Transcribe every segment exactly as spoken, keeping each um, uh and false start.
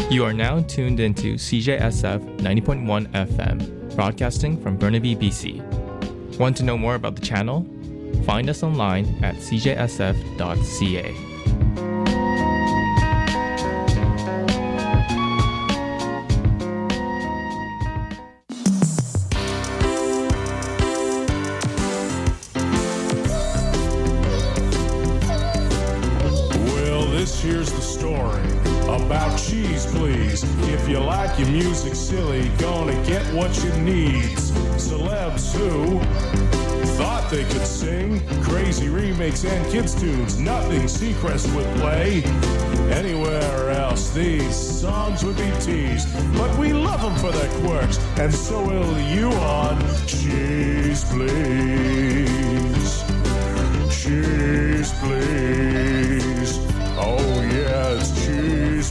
You are now tuned into C J S F ninety point one F M, broadcasting from Burnaby, B C. Want to know more about the channel? Find us online at c j s f dot c a. Here's the story about Cheese Please. If you like your music silly, gonna get what you need. Celebs who thought they could sing crazy remakes and kids tunes, nothing Seacrest would play. Anywhere else these songs would be teased, but we love them for their quirks, and so will you on Cheese Please. Cheese Please. Oh yeah, it's Cheese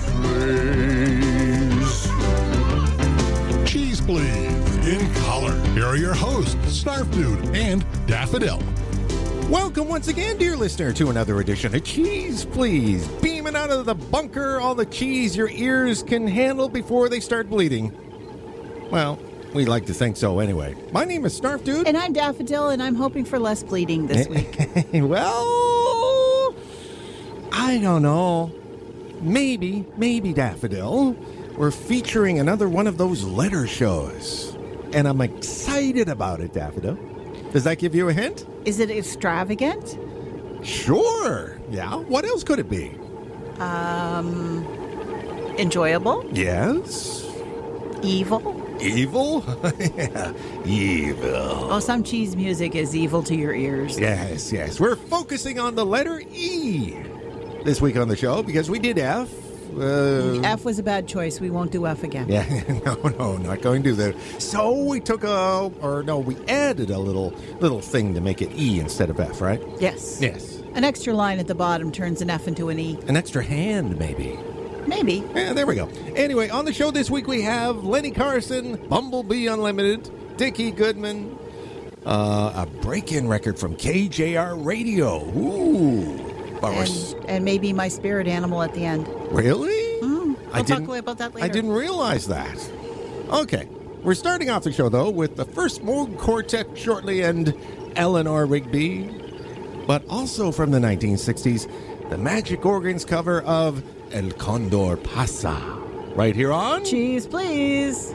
Please. Cheese Please in color. Here are your hosts, Snarf Dude and Daffodil. Welcome once again, dear listener, to another edition of Cheese Please. Beaming out of the bunker all the cheese your ears can handle before they start bleeding. Well, we like to think so anyway. My name is Snarf Dude. And I'm Daffodil, and I'm hoping for less bleeding this week. Well, I don't know. Maybe, maybe, Daffodil. We're featuring another one of those letter shows. And I'm excited about it, Daffodil. Does that give you a hint? Is it extravagant? Sure. Yeah. What else could it be? Um, enjoyable? Yes. Evil? Evil? Yeah. Evil. Oh, some cheese music is evil to your ears. Yes, yes. We're focusing on the letter E this week on the show because we did F. Uh, F was a bad choice. We won't do F again. Yeah, no, no, not going to do that. So we took a, or no, we added a little little thing to make it E instead of F, right? Yes. Yes. An extra line at the bottom turns an F into an E. An extra hand, maybe. Maybe. Yeah, there we go. Anyway, on the show this week we have Lenny Carson, Bumblebee Unlimited, Dickie Goodman, uh, a break-in record from K J R Radio. Ooh. And, and maybe my spirit animal at the end. Really? Mm, I I'll didn't, talk about that later. I didn't realize that. Okay. We're starting off the show, though, with the first Moog Quartet shortly and Eleanor Rigby. But also from the nineteen sixties, the Magic Organs cover of El Condor Pasa. Right here on Cheese Please.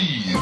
please.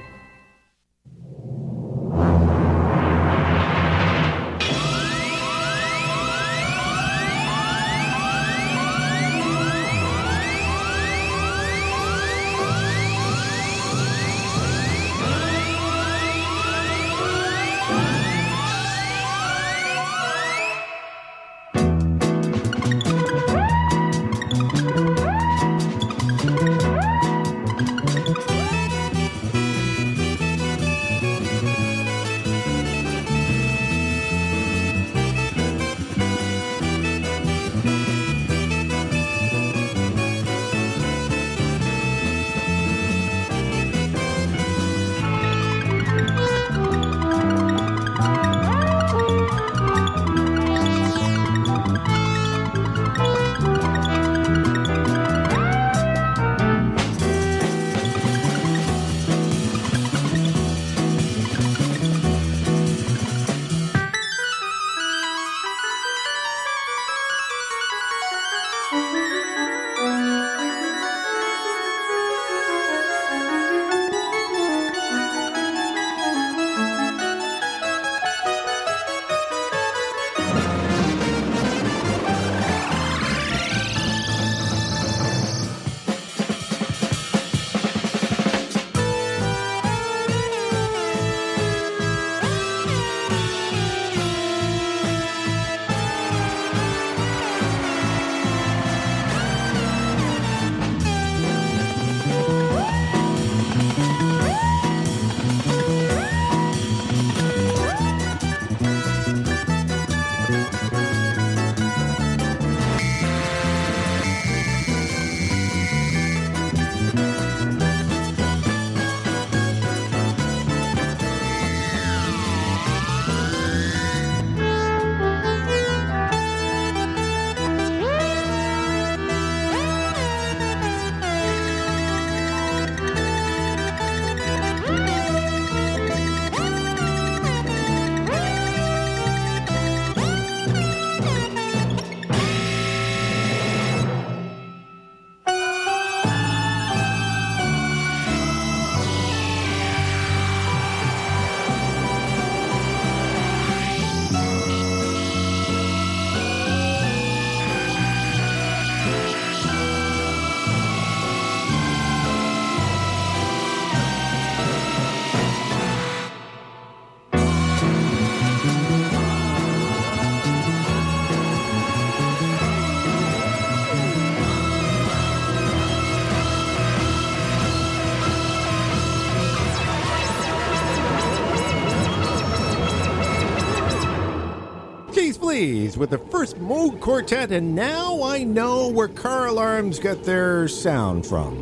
Please, with the first Moog Quartet, and now I know where car alarms get their sound from.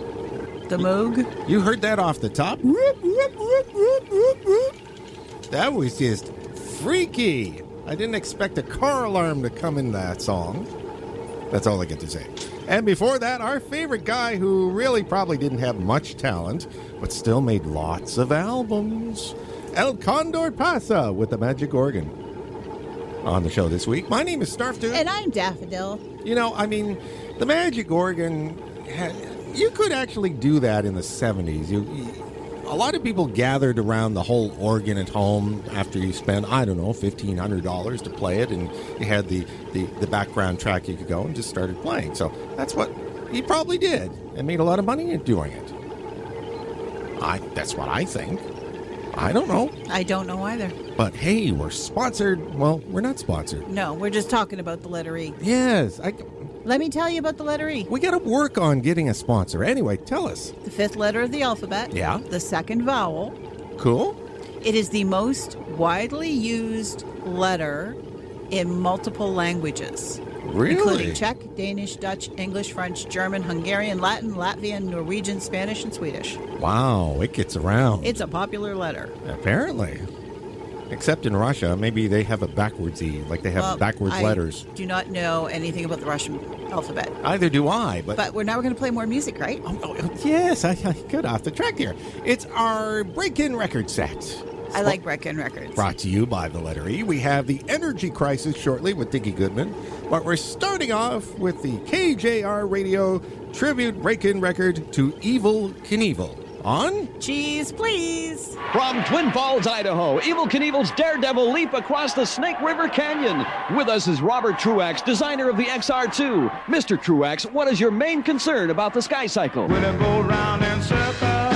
The Moog? You heard that off the top? Whoop, whoop, whoop, whoop, whoop, whoop. That was just freaky. I didn't expect a car alarm to come in that song. That's all I get to say. And before that, our favorite guy who really probably didn't have much talent, but still made lots of albums. El Condor Pasa with the Magic Organ. On the show this week, my name is Snarfdude. And I'm Daffodil. You know, I mean, the Magic Organ, you could actually do that in the seventies. You, a lot of people gathered around the whole organ at home after you spent, I don't know, fifteen hundred dollars to play it, and you had the, the, the background track you could go and just started playing. So that's what he probably did and made a lot of money doing it. I That's what I think. I don't know. I don't know either. But hey, we're sponsored. Well, we're not sponsored. No, we're just talking about the letter E. Yes. I, Let me tell you about the letter E. We got to work on getting a sponsor. Anyway, tell us. The fifth letter of the alphabet. Yeah. The second vowel. Cool. It is the most widely used letter in multiple languages. Really? Including Czech, Danish, Dutch, English, French, German, Hungarian, Latin, Latvian, Norwegian, Spanish, and Swedish. Wow, it gets around. It's a popular letter. Apparently. Except in Russia, maybe they have a backwards E, like they have well, backwards I letters. do not know anything about the Russian alphabet. Either do I, but... But we're now we're going to play more music, right? Oh, oh, yes, I, I got off the track here. It's our break-in record set. I like break-in records. Brought to you by the letter E. We have the Energy Crisis shortly with Dickie Goodman. But we're starting off with the K J R Radio tribute break-in record to Evel Knievel. on Cheese Please. From Twin Falls, Idaho, Evel Knievel's daredevil leap across the Snake River Canyon. With us is Robert Truax, designer of the X R two. Mister Truax, what is your main concern about the Sky Cycle? When it go round and circle,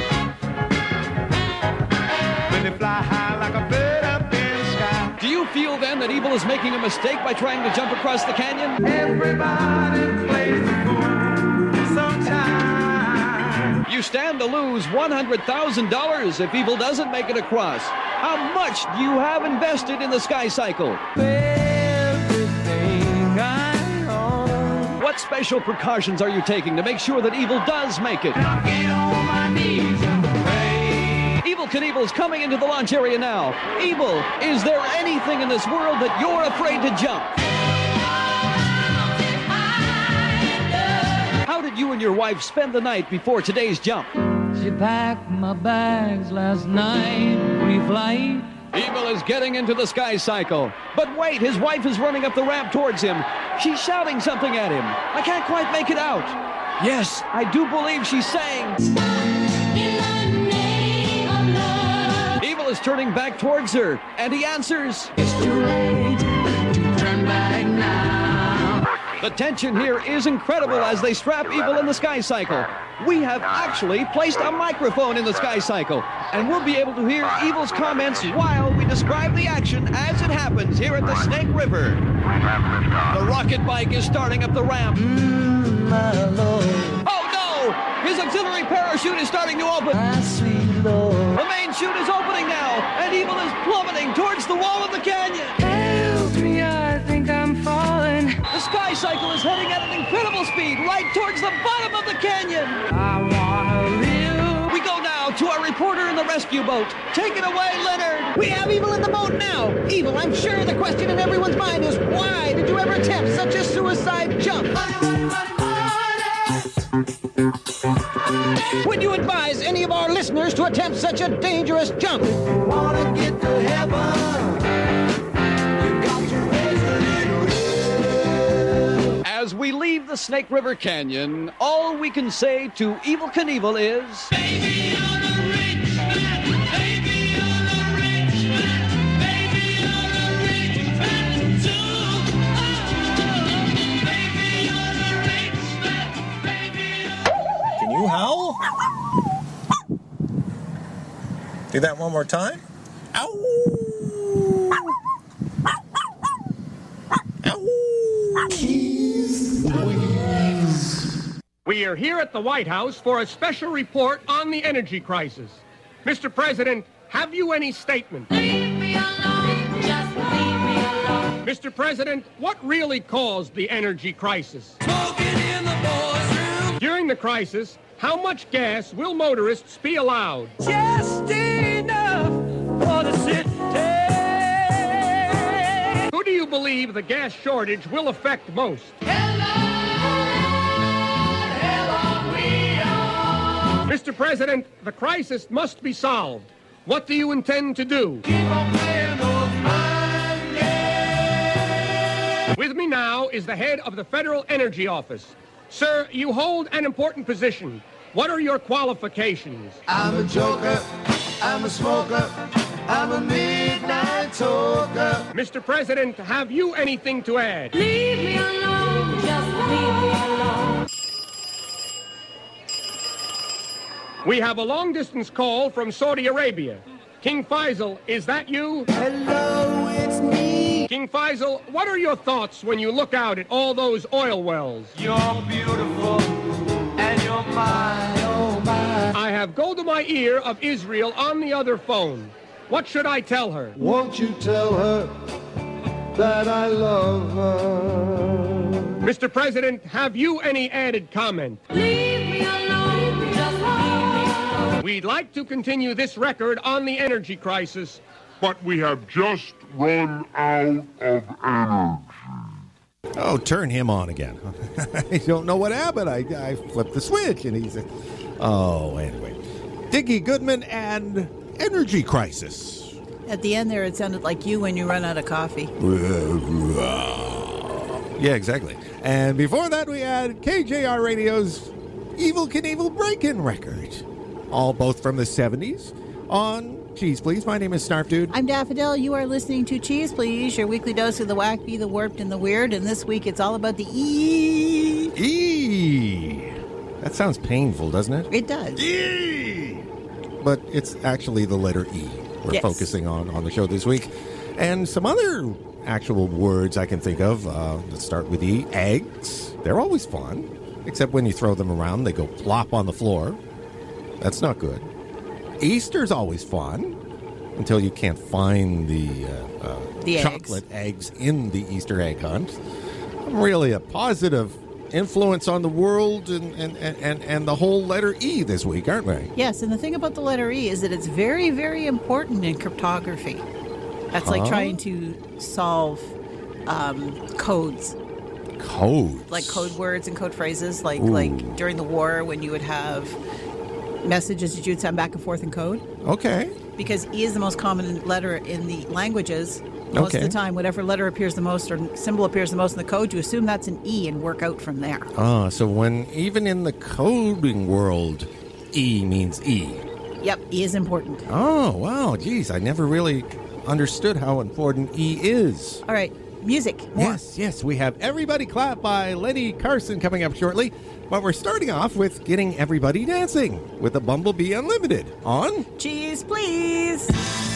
when it fly high like a bird up in the sky. Do you feel then that Evel is making a mistake by trying to jump across the canyon? Everybody plays the fool sometimes. You stand to lose one hundred thousand dollars if Evel doesn't make it across. How much do you have invested in the Sky Cycle? Everything I own. What special precautions are you taking to make sure that Evel does make it? I'll get on my knees and pray. Evel Knievel's coming into the launch area now. Evel, is there anything in this world that you're afraid to jump? How did you and your wife spend the night before today's jump? She packed my bags last night, pre-flight. Evel is getting into the Sky Cycle. But wait, his wife is running up the ramp towards him. She's shouting something at him. I can't quite make it out. Yes, I do believe she's saying... Evel is turning back towards her, and he answers... It's too late to turn back now. The tension here is incredible as they strap Evel in the Sky Cycle. We have actually placed a microphone in the Sky Cycle, and we'll be able to hear Evel's comments while we describe the action as it happens here at the Snake River. The rocket bike is starting up the ramp. Mm, my Lord, Oh no! His auxiliary parachute is starting to open. my sweet Lord. The main chute is opening now, and Evel is plummeting towards the wall of the canyon. Help me, I think I'm falling. The Sky Cycle is heading at an incredible speed right towards the bottom of the canyon. I wanna live. We go now to our reporter in the rescue boat. Take it away, Leonard. We have Evel in the boat now. Evel, I'm sure the question in everyone's mind is why did you ever attempt such a suicide jump? Would you advise any of our listeners to attempt such a dangerous jump? Wanna get to heaven? You got to raise a little hell. As we leave the Snake River Canyon, all we can say to Evel Knievel is... Baby, you're a rich man. Baby, you're a rich man. Baby, you're a rich man too. Oh, baby, you're a rich man. Baby, you're... Can you howl? Do that one more time. Ow! Ow! We are here at the White House for a special report on the energy crisis. Mister President, have you any statement? Leave me alone. Just leave me alone. Mister President, what really caused the energy crisis? Smoking in the boys' room. During the crisis, how much gas will motorists be allowed? Just enough for the city. Who do you believe the gas shortage will affect most? Mister President, the crisis must be solved. What do you intend to do? Keep on playing those mind games. With me now is the head of the Federal Energy Office. Sir, you hold an important position. What are your qualifications? I'm a joker. I'm a smoker. I'm a midnight talker. Mister President, have you anything to add? Leave me alone. Just leave me alone. We have a long-distance call from Saudi Arabia. King Faisal, is that you? Hello, it's me. King Faisal, what are your thoughts when you look out at all those oil wells? You're beautiful, and you're mine, oh my. I have Golda Meir of Israel on the other phone. What should I tell her? Won't you tell her that I love her? Mister President, have you any added comment? Leave me alone, just leave me alone. We'd like to continue this record on the energy crisis. But we have just run out of energy. Oh, turn him on again. I don't know what happened. I, I flipped the switch and he's... Oh, anyway. Dickie Goodman and Energy Crisis. At the end there, it sounded like you when you run out of coffee. Yeah, exactly. And before that, we had K J R Radio's Evel Knievel break-in record. all both from the seventies on Cheese Please. My name is Snarf Dude. I'm Daffodil. You are listening to Cheese Please, your weekly dose of the wacky, the warped, and the weird. And this week it's all about the E. E. That sounds painful, doesn't it? It does. E. But it's actually the letter E we're Yes. focusing on on the show this week. And some other actual words I can think of. Uh, let's start with E. Eggs. They're always fun. Except when you throw them around, they go plop on the floor. That's not good. Easter's always fun until you can't find the, uh, uh, The chocolate eggs. in the Easter egg hunt. I'm really a positive influence on the world and, and, and, and, and the whole letter E this week, aren't we? Yes, and the thing about the letter E is that it's very, very important in cryptography. That's like Huh? trying to solve um, codes. Codes. Like code words and code phrases, like Ooh. like during the war when you would have messages that you'd send back and forth in code. Okay. Because E is the most common letter in the languages. Most Okay. of the time, whatever letter appears the most or symbol appears the most in the code, you assume that's an E and work out from there. Ah, so when even in the coding world, E means E. Yep, E is important. Oh, wow. Geez, I never really understood how important E is. All right, music. More. Yes, yes, we have Everybody Clap by Lenny Carson coming up shortly. But we're starting off with Getting Everybody Dancing with the Bumblebee Unlimited on Cheese, please.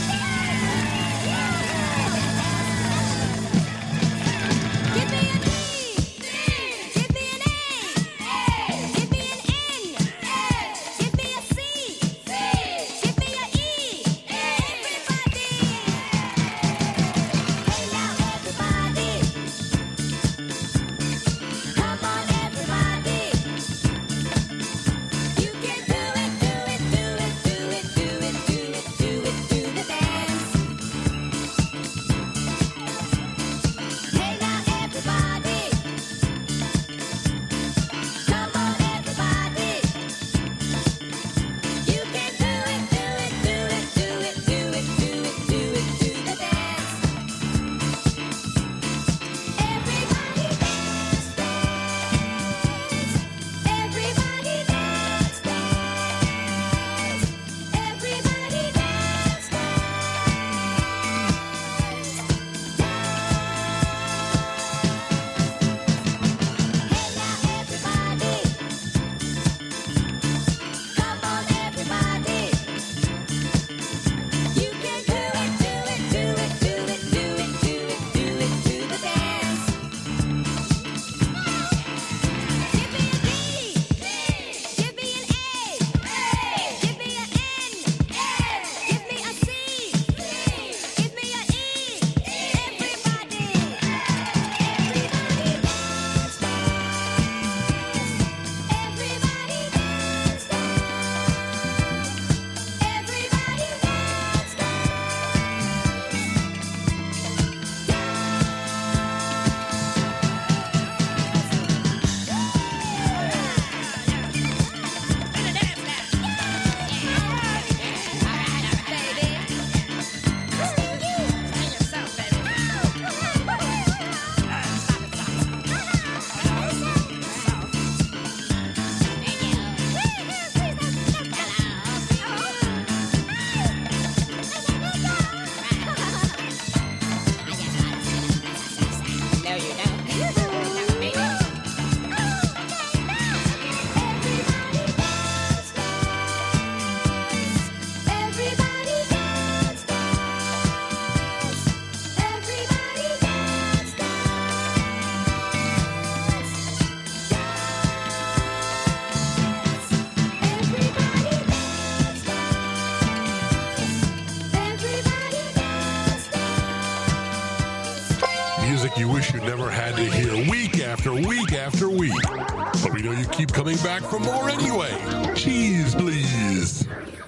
Music you wish you never had to hear week after week after week. But we know you keep coming back for more anyway. Cheese, please.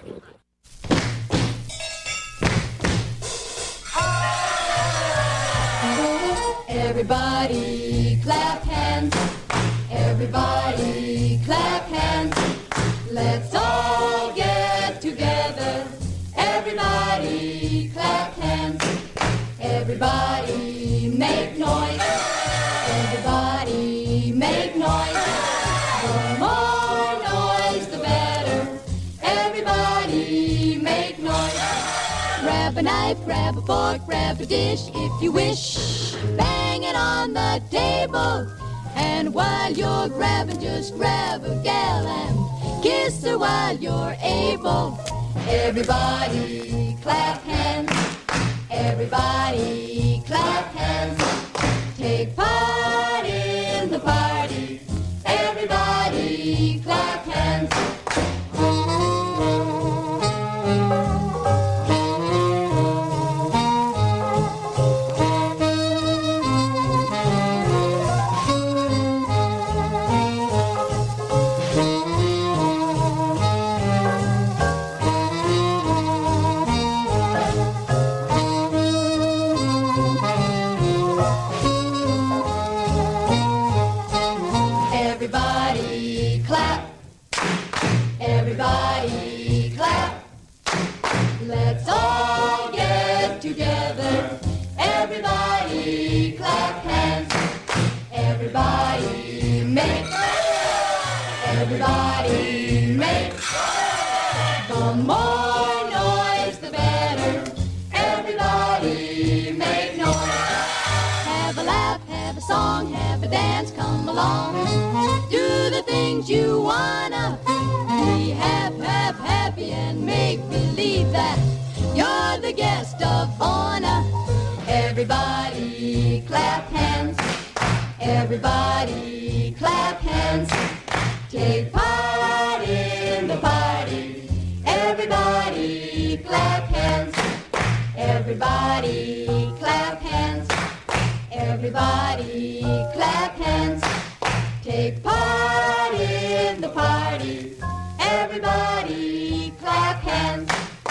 Everybody clap hands. Everybody clap hands. Let's all get together. Everybody clap hands. Everybody make noise. Everybody make noise. The more noise, the better. Everybody Grab a knife, grab a fork, grab a dish if you wish. Bang it on the table. And while you're grabbing, just grab a gal and kiss her while you're able. Everybody clap hands. Everybody clap hands. Take part in the party. Everybody clap hands. Everybody clap. Everybody clap. Let's all get together. Everybody clap hands. Everybody make. Everybody make. The more noise, the better. Everybody make noise. Have a laugh, have a song, have a dance, come along. Do the things you wanna. Be happy, happy, happy, and make believe that you're the guest of honor. Everybody clap hands. Everybody clap hands. Take part in the party. Everybody clap hands. Everybody clap hands. Everybody clap hands. Take part in the party. Everybody clap hands.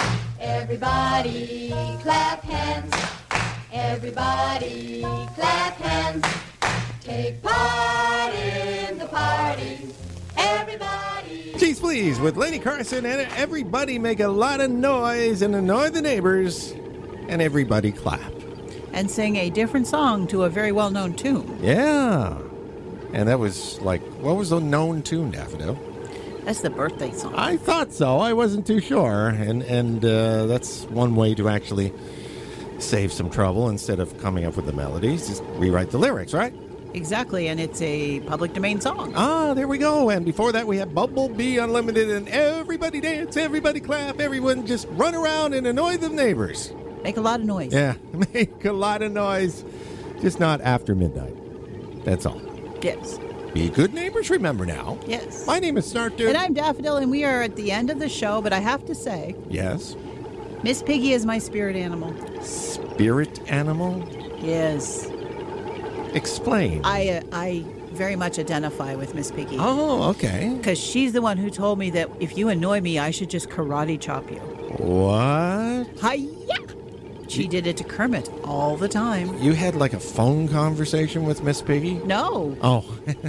Everybody clap hands. Everybody clap hands. Take part in the party. Everybody. Cheese Please with Lenny Carson, and everybody make a lot of noise and annoy the neighbors, and everybody clap. And sing a different song to a very well-known tune. Yeah. And that was like, what was the known tune, Daffodil? That's the birthday song. I thought so. I wasn't too sure. And, and uh, that's one way to actually save some trouble instead of coming up with the melodies. Just rewrite the lyrics, right? Exactly, and it's a public domain song. Ah, there we go. And before that, we had Bumblebee Unlimited and everybody dance, everybody clap, everyone just run around and annoy the neighbors. Make a lot of noise. Yeah, make a lot of noise. Just not after midnight. That's all. Yes. Be good neighbors, remember now. Yes. My name is Snart Dude. And I'm Daffodil, and we are at the end of the show, but I have to say... Yes? Miss Piggy is my spirit animal. Spirit animal? Yes. Explain. I uh, I very much identify with Miss Piggy. Oh, okay. Because she's the one who told me that if you annoy me, I should just karate chop you. What? Hi-ya! She did it to Kermit all the time. You had like a phone conversation with Miss Piggy? No. Oh.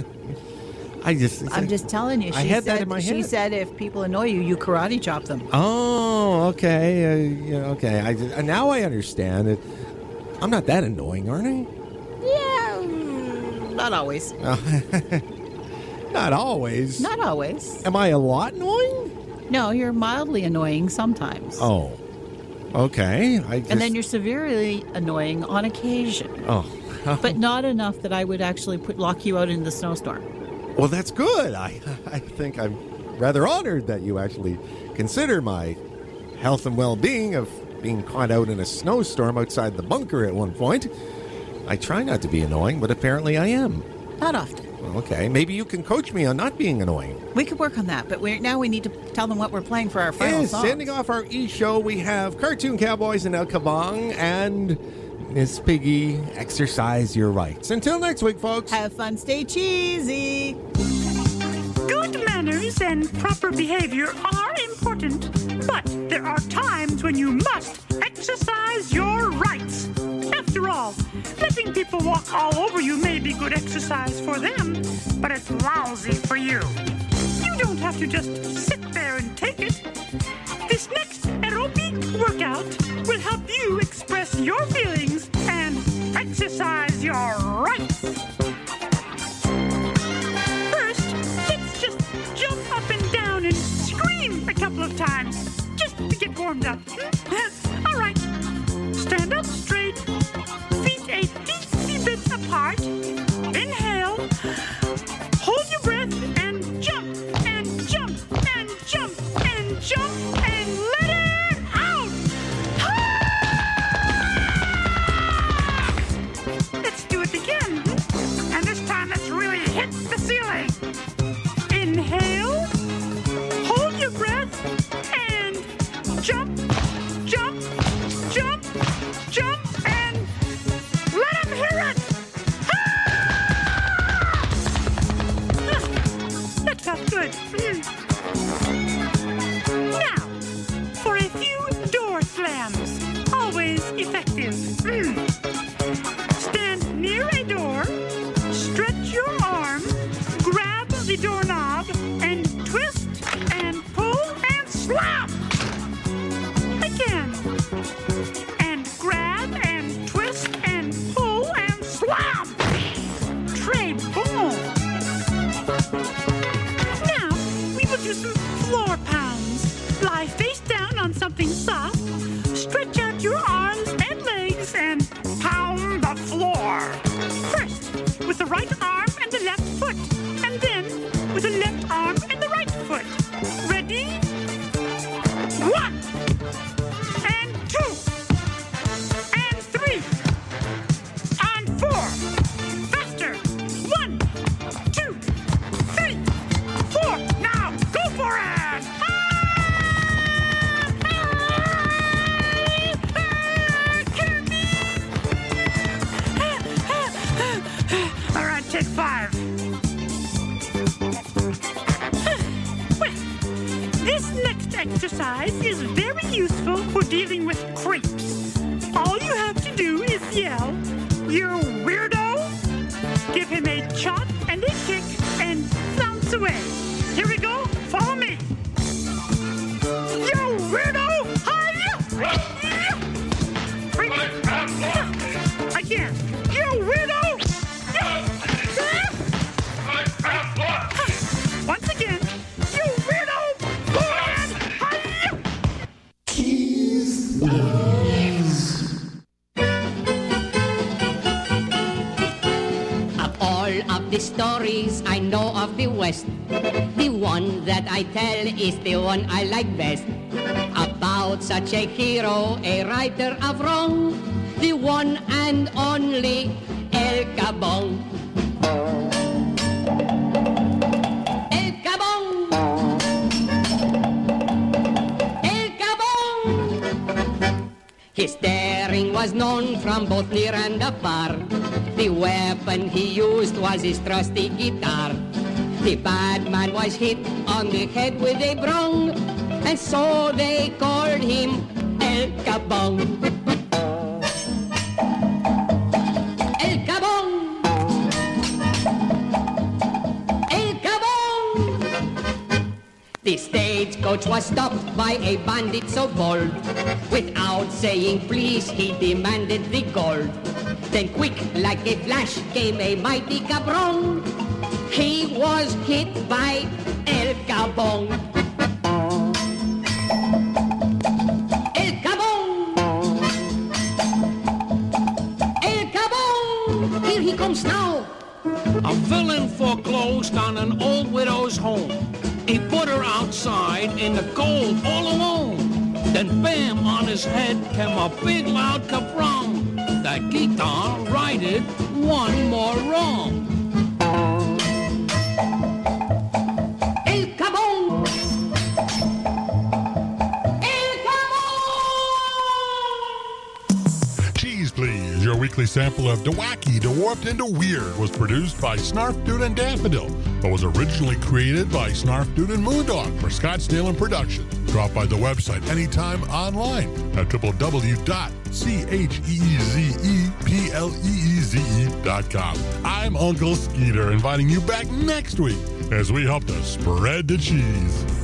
I just... I'm just telling you. She I had said, that in my She head. said if people annoy you, you karate chop them. Oh, okay. Uh, yeah, okay. I, uh, now I understand it. I'm not that annoying, aren't I? Yeah, mm, not always. Not always. Not always. Am I a lot annoying? No, you're mildly annoying sometimes. Oh, okay. I just... And then you're severely annoying on occasion. Oh. But not enough that I would actually put lock you out in the snowstorm. Well, that's good. I, I think I'm rather honored that you actually consider my health and well-being of being caught out in a snowstorm outside the bunker at one point. I try not to be annoying, but apparently I am. Not often. Well, okay, maybe you can coach me on not being annoying. We could work on that, but we're, now we need to tell them what we're playing for our final Yes, song. sending off our E-show, we have Cartoon Cowboys and El Kabong and Miss Piggy, Exercise Your Rights. Until next week, folks. Have fun, stay cheesy. Good manners and proper behavior are important, but there are times when you must exercise your rights. After all, letting people walk all over you may be good exercise for them, but it's lousy for you. You don't have to just sit there and take it. This next aerobic workout will help you express your feelings and exercise your rights. First, let's just jump up and down and scream a couple of times just to get warmed up. All right. Jump, jump, jump, and let him hear it! Ah! Ah, that felt good. Mm. Now, for a few door slams. Always effective. Mm. Stand near a door, stretch your arm, grab the doorknob, and twist and pull and slam! Again. And grab and twist and pull and slam! Très bon! Now, we will do some floor pounds. Lie face down on something soft, stretch out your arms and legs, and pound the floor. First, with the right arm and the left foot, and then with the left arm and the right foot. Ready? One, and two, and three, and four. Faster. One, two, three, four. Now, go for it! All right, take five. Well, this next exercise is very useful for dealing with creeps. All you have to do is yell, "You weirdo!" Give him a chop and a kick and bounce away. Here we go. Follow me. You weirdo! Hi-ya! Again. You weirdo! Once again, you weirdo! And hi-ya! Of all of the stories I know of the West, the one that I tell is the one I like best. About such a hero, a righter of wrong, the one and only El Cabong. El Cabong! El Cabong! His daring was known from both near and afar. The weapon he used was his trusty guitar. The bad man was hit on the head with a brong, and so they called him El Cabong. El Cabong! El Cabong! The stagecoach was stopped by a bandit so bold. Without saying please, he demanded the gold. Then quick like a flash came a mighty cabron. He was hit by El Cabong. El Cabong! El Cabong! Here he comes now. A villain foreclosed on an old widow's home. He put her outside in the cold all alone. Then bam, on his head came a big loud kabrong. That guitar righted one more wrong. El Cabong! El Cabong! Cheese Please, your weekly sample of DeWacky, DeWarped, and DeWeird was produced by Snarf Dude and Daffodil, but was originally created by Snarf Dude and Moondog for Scottsdale and Production. Drop by the website anytime online at w w w dot cheezepleeze dot com. I'm Uncle Skeeter, inviting you back next week as we help to spread the cheese.